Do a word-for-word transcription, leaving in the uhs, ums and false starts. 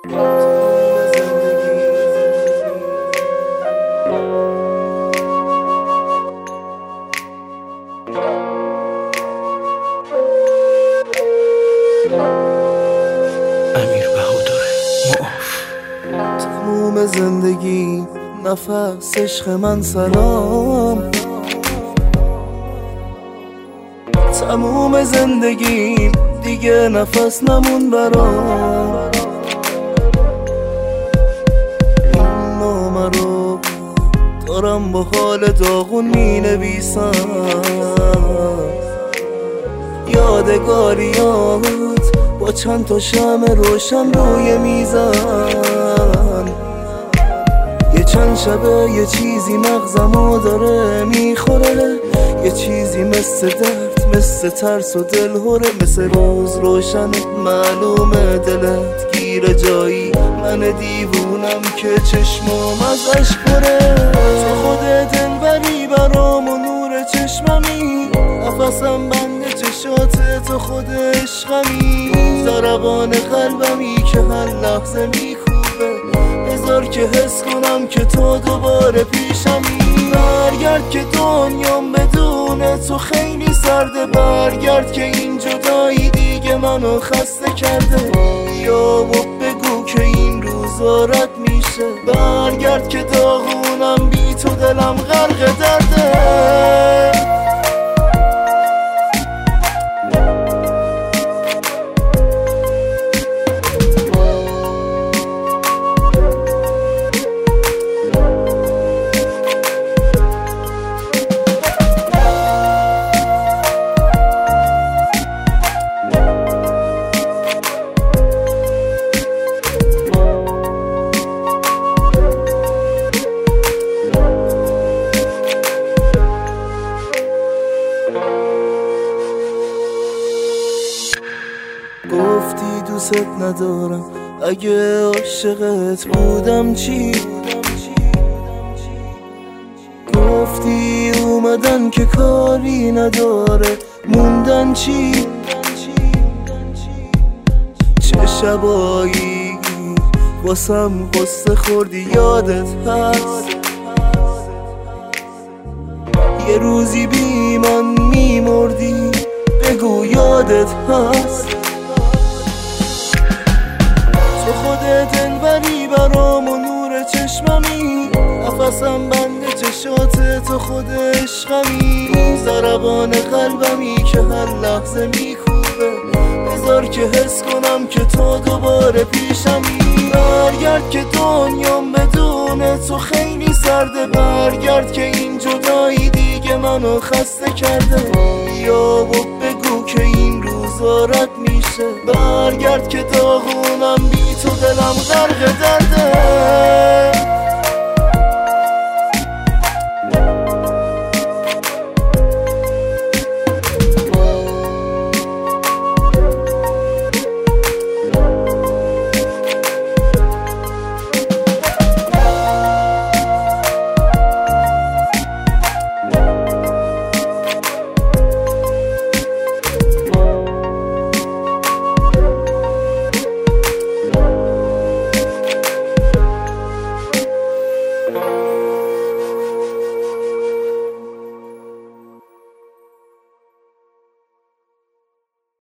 امیر بهادر معاف. تموم زندگی نفس عشق من سلام، تموم زندگی دیگه نفس نمون برام. این نامه رو دارم با حال داغون می نویسم، یادگاریات با چند تا شمع روشن روی میزن. یه چند شبه یه چیزی مغزمو داره میخوره، یه چیزی مثل درد، مثل ترس و دلهوره، مثل روز روشن معلومه دلت گیره جایی. من دیوونم که چشمام ازش پره، تو خودت دلبری برام و نور چشممی، نفسم بند چشات تو خود عشقمی، ضربان قلبمی که هر لحظه میکوبه، بذار که حس کنم که تو دوباره پیشمی. برگرد که دنیام بدون تو خیلی سرده، برگرد که این جدایی دیگه منو خسته کرده، بیا و بگو که این روزا رد میشه، برگرد که داغونم بی تو دلم غرق درده. گفتی دوست ندارم، اگه عاشقت بودم چی؟ گفتی اومدن که کاری نداره، موندن چی؟ چه شبایی واسم قصه خوردی یادت هست؟ یه روزی بی من میمردی، بگو یادت هست؟ تو خودت دلبری برام و نور چشممی، نفسم بند چشات تو خود عشقمی، ضربان قلبمی که هر لحظه میکوبه، بذار که حس کنم که تو دوباره پیشمی. برگرد که دنیام بدون تو خیلی سرده، برگرد که این جدایی دیگه منو خسته کرده، بیا و بگو که این روزا رد میشه، برگرد که داغونم بی تو دلم غرق درده.